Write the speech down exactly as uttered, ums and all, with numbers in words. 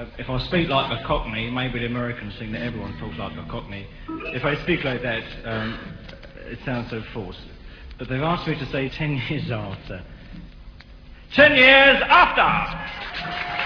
Uh, if I speak like a Cockney, maybe the Americans think that everyone talks like a Cockney. If I speak like that, um, it sounds so forced. But they've asked me to say ten years after. Ten years after!